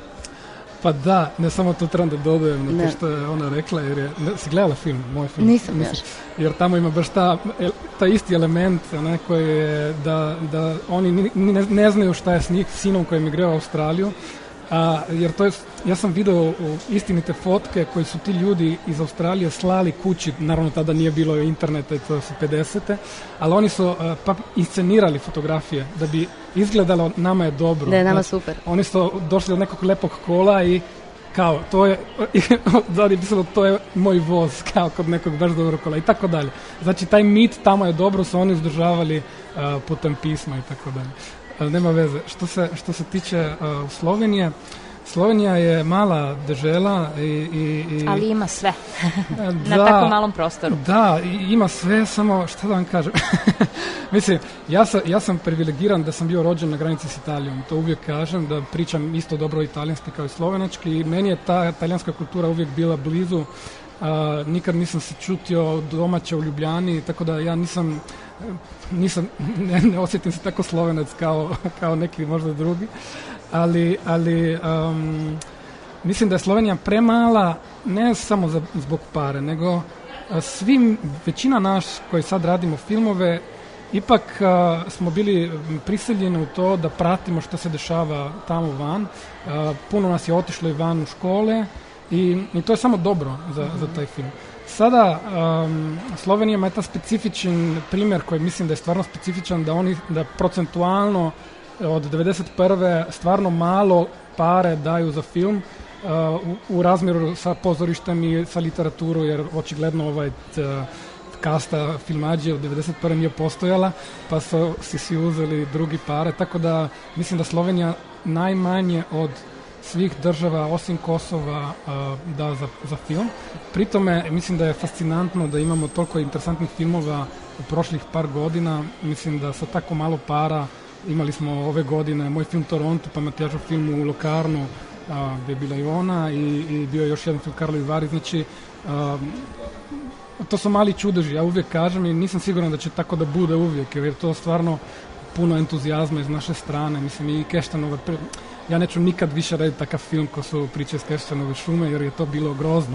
Pa da, ne samo to trebam da dodajem na to što je ona rekla, jer si gledala film, moj film? Nisam još. Jer tamo ima baš ta isti element, koji je da oni ne znaju šta je s sinom koji je migrao u Australiju, jer to je, ja sam video istinite fotke koji su ti ljudi iz Australije slali kući, naravno tada nije bilo interneta, to su 50-te, ali oni su inscenirali fotografije da bi izgledalo nama je dobro. Da je nama super. Oni su došli od nekog lepog kola i kao, to je, zadnje pisalo, to je moj voz, kao kod nekog baš dobrog kola i tako dalje. Znači, taj mit tamo je dobro, su oni uzdržavali putem pisma i tako dalje. Nema veze. Što se tiče Slovenija je mala država ali ima sve na tako malom prostoru. Da, ima sve, samo šta da vam kažem. Mislim, ja sam privilegiran da sam bio rođen na granici s Italijom. To uvijek kažem, da pričam isto dobro italijanski kao i slovenački i meni je ta italijanska kultura uvijek bila blizu. Nikad nisam se čutio domaća u Ljubljani, tako da ja ne osjetim se tako slovenac kao neki možda drugi, ali mislim da je Slovenija premala, ne samo zbog pare, nego većina nas koji sad radimo filmove, ipak smo bili prisiljeni u to da pratimo što se dešava tamo van. Puno nas je otišlo i van u škole i to je samo dobro za taj film. Sada Slovenija ima jedan specifičan primjer koji mislim da je stvarno specifičan, da procentualno od 1991. stvarno malo pare daju za film u razmjeru sa pozorištem i sa literaturu, jer očigledno kasta filmađe od 1991. nije postojala, pa su si uzeli drugi pare, tako da mislim da Slovenija najmanje od svih država osim Kosova da za film. Pritome mislim da je fascinantno da imamo toliko interesantnih filmova u prošlih par godina. Mislim da sa tako malo para imali smo ove godine moj film Toronto, pa Matijažov film u Locarnu, gde je bila i ona, i bio je još jedan film Karlovi Vari. Znači, to su mali čudeži, ja uvijek kažem, i nisam siguran da će tako da bude uvijek, jer je to stvarno puno entuzijazma iz naše strane. Mislim, i Keštanova, ja neću nikad više raditi takav film ko su Priče iz Keštanove šume, jer je to bilo grozno.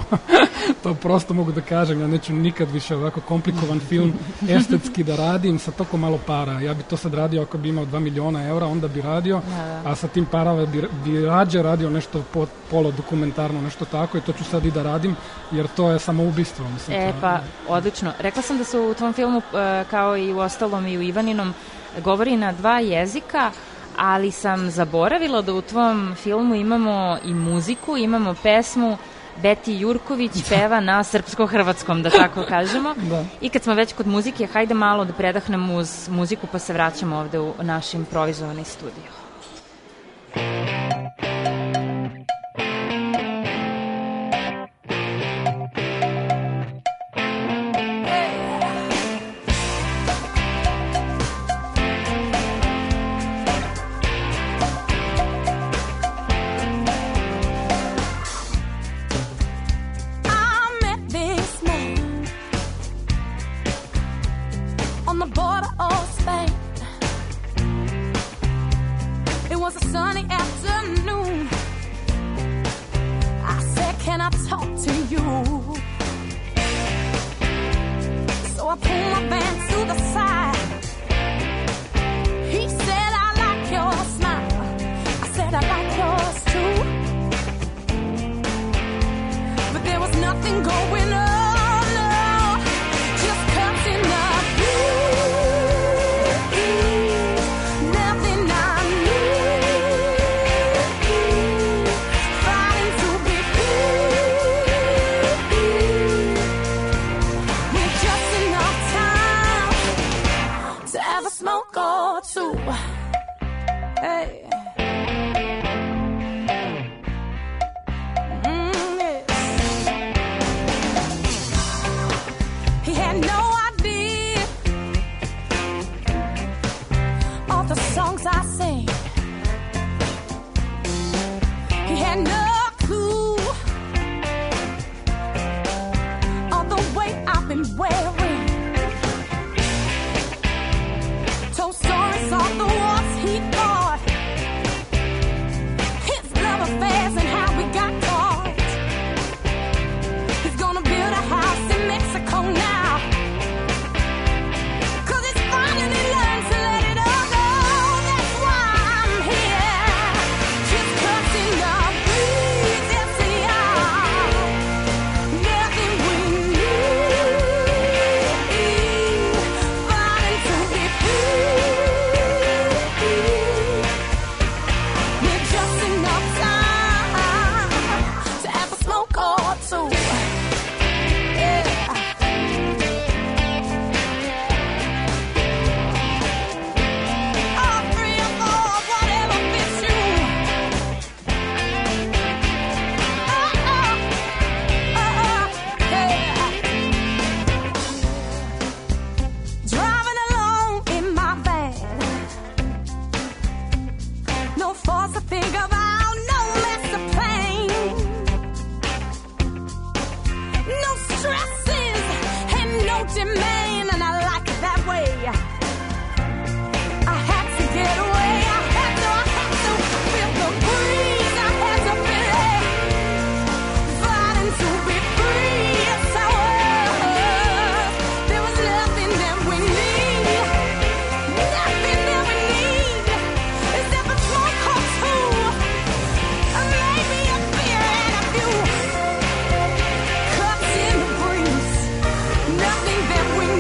To prosto mogu da kažem, ja neću nikad više ovako komplikovan film estetski da radim sa toliko malo para. Ja bi to sad radio ako bi imao 2 miliona eura, onda bi radio, a sa tim parama bi rađe radio nešto polodokumentarno, nešto tako, i to ću sad i da radim, jer to je samoubistvo. Mislim, pa, odlično. Rekla sam da se u tvom filmu, kao i u ostalom i u Ivaninom, govori na 2 jezika, ali sam zaboravila da u tvom filmu imamo i muziku, imamo pesmu. Beti Jurković peva na srpsko-hrvatskom, da tako kažemo. Da. I kad smo već kod muzike, hajde malo da predahnemo uz muziku, pa se vraćamo ovde u naš improvizovani studio. Nothing that we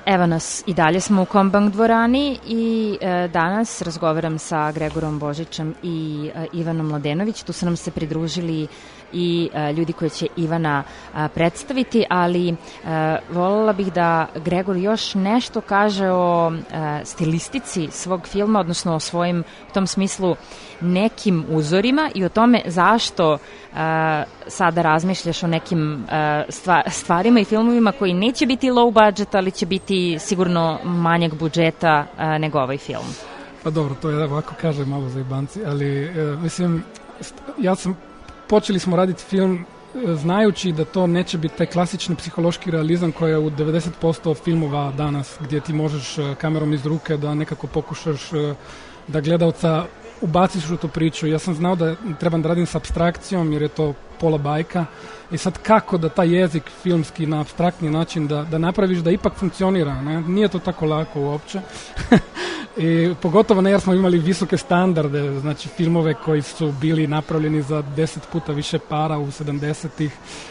Evo nas, i dalje smo u Kombank dvorani i danas razgovaram sa Gregorom Božićem i Ivanom Mladenović. Tu su nam se pridružili i ljudi koji će Ivana predstaviti, ali voljela bih da Gregor još nešto kaže o stilistici svog filma, odnosno o svojim, u tom smislu, nekim uzorima i o tome zašto sada razmišljaš o nekim stvarima i filmovima koji neće biti low budget, ali će biti sigurno manjeg budžeta nego ovaj film. Pa dobro, to je ovako kaže malo za jebanci, ali mislim, počeli smo raditi film znajući da to neće biti taj klasični psihološki realizam koji je u 90% filmova danas, gdje ti možeš kamerom iz ruke da nekako pokušaš da gledalca ubaciš u tu priču. Ja sam znao da trebam da radim s apstrakcijom jer je to pola bajka i sad kako da taj jezik filmski na apstraktni način da napraviš da ipak funkcionira, ne? Nije to tako lako uopće. I pogotovo ne jer smo imali visoke standarde, znači filmove koji su bili napravljeni za 10 puta više para u 70-ih,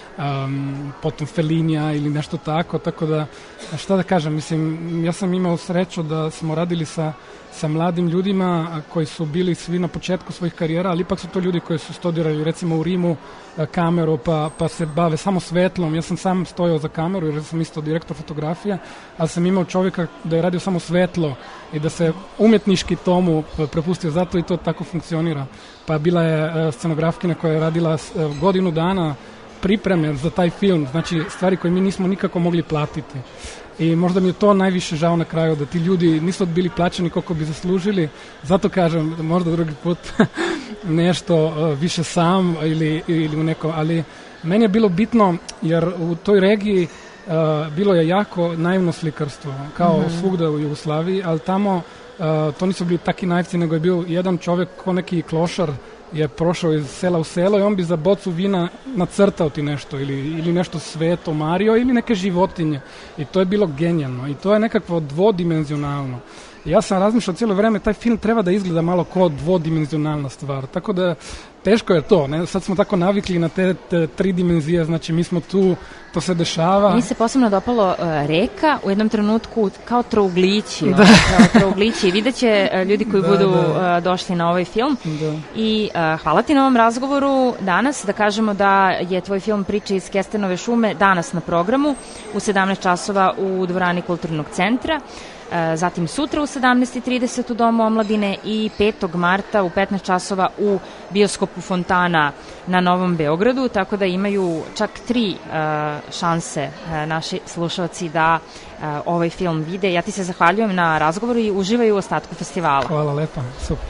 potom Fellinija ili nešto tako da, šta da kažem, mislim, ja sam imao sreću da smo radili sa mladim ljudima koji su bili svi na početku svojih karijera, ali ipak su to ljudi koji su studirali recimo u Rimu kameru pa se bave samo svetlom. Ja sam sam stojao za kameru jer sam isto direktor fotografija, ali sam imao čovjeka da je radio samo svetlo i da se umjetnički tomu prepustio zato i to tako funkcionira. Pa bila je scenografkinja koja je radila godinu dana pripreme za taj film, znači stvari koje mi nismo nikako mogli platiti. I možda mi je to najviše žao na kraju, da ti ljudi nisu bili plaćeni koliko bi zaslužili, zato kažem možda drugi put nešto više sam ili u neko, ali meni je bilo bitno jer u toj regiji bilo je jako naivno slikarstvo, kao svugda u Jugoslaviji, ali tamo to nisu bili taki naivci, nego je bio jedan čovjek ko neki klošar je prošao iz sela u selo i on bi za bocu vina nacrtao ti nešto ili nešto sveto mario ili neke životinje i to je bilo genijalno i to je nekakvo dvodimenzionalno. Ja sam razmišljao cijelo vrijeme, taj film treba da izgleda malo kao dvodimenzionalna stvar, tako da teško je to, ne? Sad smo tako navikli na te 3 dimenzije, znači mi smo tu, to se dešava. Mi se posebno dopalo reka, u jednom trenutku kao trouglići, trouglići. Vidjet će ljudi koji budu došli na ovaj film. Da. I hvala ti na ovom razgovoru danas, da kažemo da je tvoj film Priče iz Kestenove šume danas na programu u 17 časova u dvorani Kulturnog centra. Zatim sutra u 17:30 u Domu omladine i 5. marta u 15 časova u bioskopu Fontana na Novom Beogradu, tako da imaju čak 3 šanse naši slušalci da ovaj film vide. Ja ti se zahvaljujem na razgovoru i uživaju u ostatku festivala. Hvala lepa, super.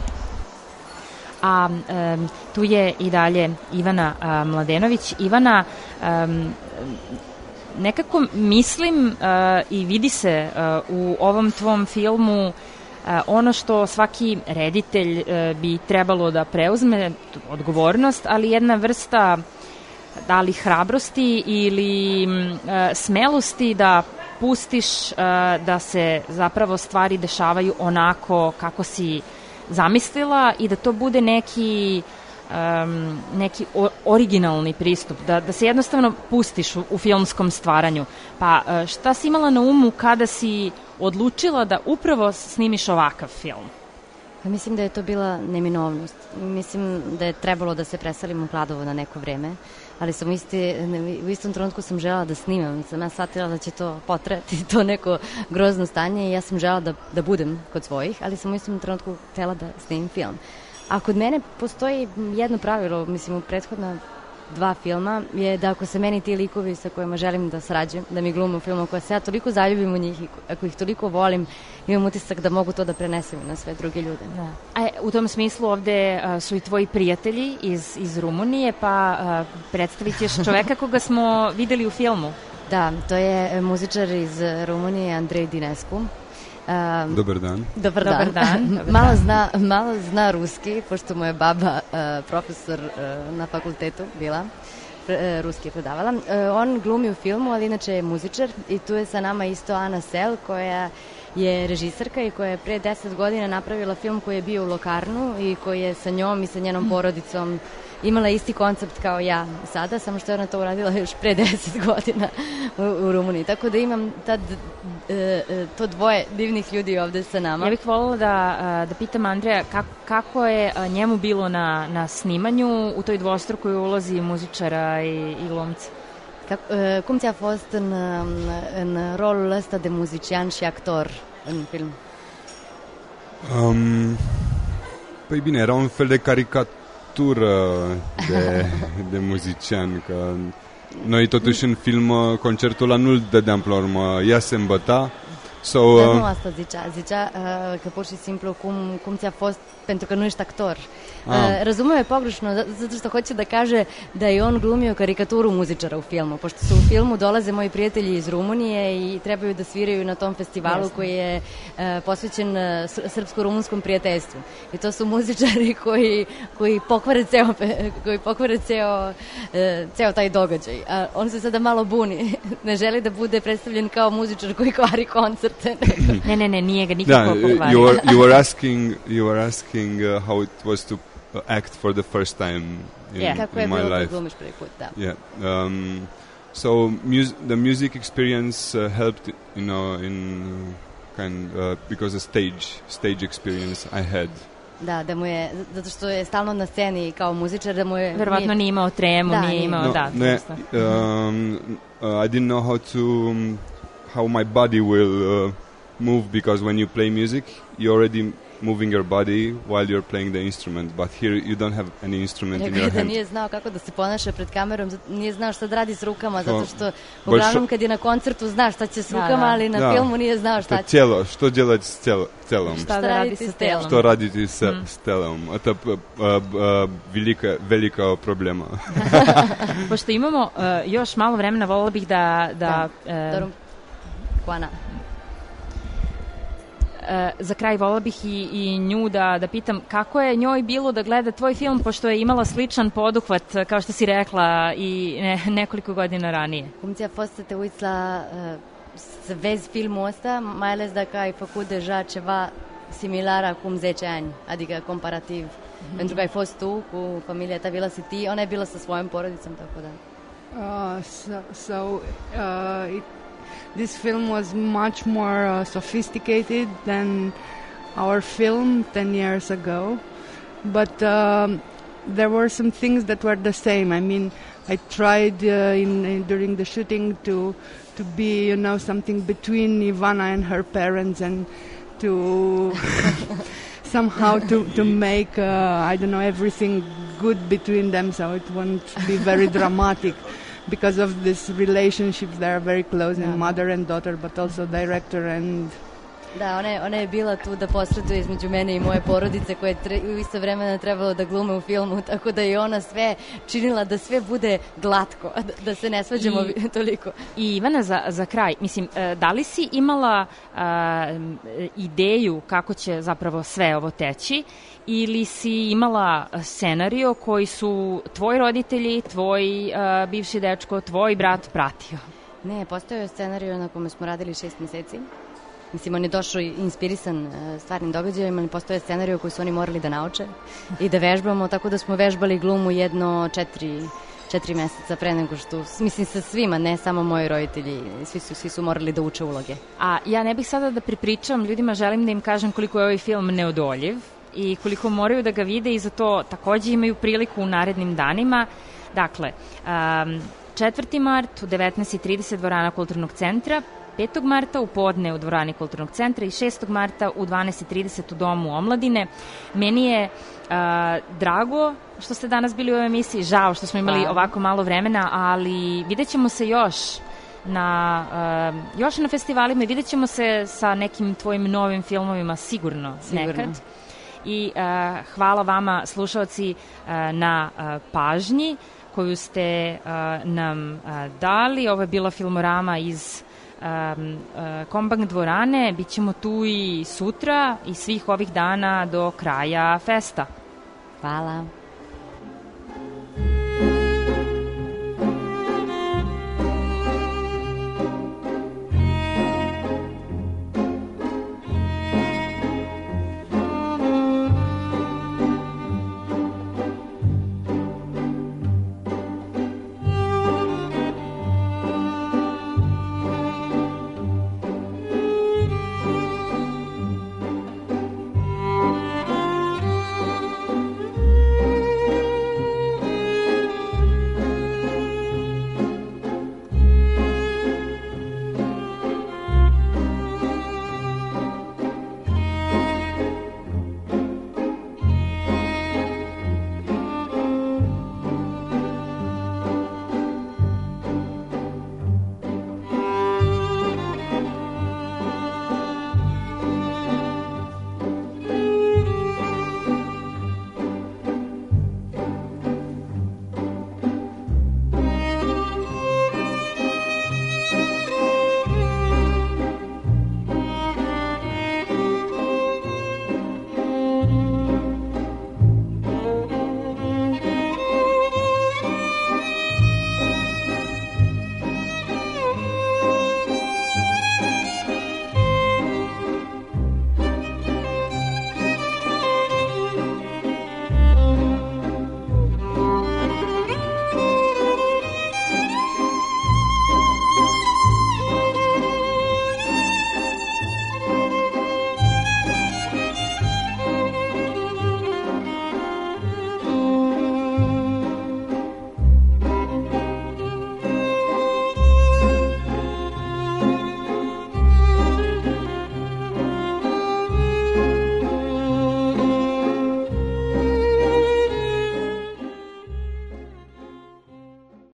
A tu je i dalje Ivana Mladenović. Ivana, nekako mislim i vidi se u ovom tvom filmu ono što svaki reditelj bi trebalo da preuzme, odgovornost, ali jedna vrsta da li hrabrosti ili smelosti da pustiš da se zapravo stvari dešavaju onako kako si zamislila i da to bude neki originalni pristup, da se jednostavno pustiš u filmskom stvaranju. Pa šta si imala na umu kada si odlučila da upravo snimiš ovakav film? Mislim da je to bila neminovnost. Mislim da je trebalo da se preselim u Kladovo na neko vreme, ali sam u istom trenutku sam želela da snimam. Sam ja shvatila da će to potrajati, to neko grozno stanje i ja sam želela da budem kod svojih, ali sam u istom trenutku htjela da snimim film. A kod mene postoji jedno pravilo, mislim u prethodna 2 filma, je da ako se meni ti likovi sa kojima želim da sarađujem, da mi glume u filmu, ako se ja toliko zaljubim u njih i ako ih toliko volim, imam utisak da mogu to da prenesem na sve druge ljude. Da. U tom smislu ovde su i tvoji prijatelji iz Rumunije, pa predstavit ćeš čoveka koga smo videli u filmu. Da, to je muzičar iz Rumunije, Andrej Dinescu. Dobar dan. Dobar dan. Malo zna ruski, pošto mu je baba profesor na fakultetu bila, ruski je predavala. On glumi u filmu, ali inače je muzičar i tu je sa nama isto Ana Sel, koja je režiserka i koja je pre 10 godina napravila film koji je bio u Lokarnu i koji je sa njom i sa njenom porodicom imala isti koncept kao ja sada, samo što je ona to uradila još pre 10 godina u Rumuniji. Tako da imam to dvoje divnih ljudi ovde sa nama. Ja bih voljela da pitam Andreja kako je njemu bilo na snimanju u toj dvostrukoj ulozi muzičara i glumca. Cum ți-a fost în rolul ăsta de muzician și actor în film? Păi bine, era un fel de caricatură de muzician, că noi totuși în film concertul ăla nu-l dădeam pe la urmă, ea se îmbăta. Dar nu asta zicea că pur și simplu cum ți-a fost, pentru că nu ești aktor. Razumeo je pogrešno, zato što hoće da kaže da je on glumio karikaturu muzičara u filmu, pošto su u filmu dolaze moji prijatelji iz Rumunije i trebaju da sviraju na tom festivalu koji je posvećen srpsko-rumunskom prijateljstvu. I to su muzičari koji pokvare ceo taj događaj. A on se sada malo buni, ne želi da bude predstavljen kao muzičar koji kvari koncerte. Ne, nije ga nikako pokvari. You were asking how it was to act for the first time in my life. Kako je bilo da glumiš prvi put, da. Yeah. So the music experience helped, in because the stage experience I had. Da mu je, zato što je stalno na sceni kao muzičar, da mu je... Verovatno nije imao tremu, nije imao, I didn't know how my body will move, because when you play music, you're already moving your body while you're playing the instrument, but here you don't have any instrument in your hand. Da nije znao kako da se ponaša pred kamerom, nije znao šta da radi s rukama, zato što uglavnom kad je na koncertu znaš šta će s rukama, ali na filmu nije znao šta će. Što делать s телом? Šta da raditi s telom? Što raditi s telom? To je velika problema. Pošto imamo još malo vremena, voljela bih da Juana. Za kraj voljela bih i nju da pitam kako je njoj bilo da gleda tvoj film, pošto je imala sličan poduhvat, kao što si rekla, i nekoliko godina ranije. Cum ți-a fost să te uiți să vezi filmul ăsta, mai ales dacă ai făcut deja ceva similar acum 10 ani, adică comparativ, pentru că ai fost tu cu familia ta, bila si ti, ona je bila sa svojom porodicom, tako da. This film was much more sophisticated than our film 10 years ago, but there were some things that were the same. I mean, I tried during the shooting to be, something between Ivana and her parents, and to somehow to make everything good between them, so it won't be very dramatic. Because of this relationships, they are very close, and mother and daughter, but also director and... Da, ona je bila tu da posreduje između mene i moje porodice koje u isto vremena trebalo da glume u filmu, tako da je ona sve činila da sve bude glatko, da se ne svađamo toliko. I Ivana, za kraj, mislim, da li si imala ideju kako će zapravo sve ovo teći, ili si imala scenario koji su tvoji roditelji, tvoj bivši dečko, tvoj brat pratio? Ne, postojao je scenario na kome smo radili 6 meseci. Mislim, on je došao inspirisan stvarnim događajima, ali postoje scenario koji su oni morali da nauče i da vežbamo, tako da smo vežbali glumu jedno 4 meseca pre nego što, mislim, sa svima, ne samo moji roditelji, svi su morali da uče uloge. A ja ne bih sada da pripričam ljudima, želim da im kažem koliko je ovaj film neodoljiv i koliko moraju da ga vide, i za to takođe imaju priliku u narednim danima. Dakle, 4. mart u 19:30 dvorana Kulturnog centra, 5. marta u podne u dvorani Kulturnog centra i 6. marta u 12:30 u Domu omladine. Meni je drago što ste danas bili u ovoj emisiji, žao što smo imali ovako malo vremena, ali vidjet ćemo se još na festivalima i vidjet ćemo se sa nekim tvojim novim filmovima sigurno. Nekad. I hvala vama, slušalci, na pažnji koju ste nam dali. Ovo je bila Filmorama iz Kombank dvorane. Bićemo tu i sutra i svih ovih dana do kraja festa. Hvala.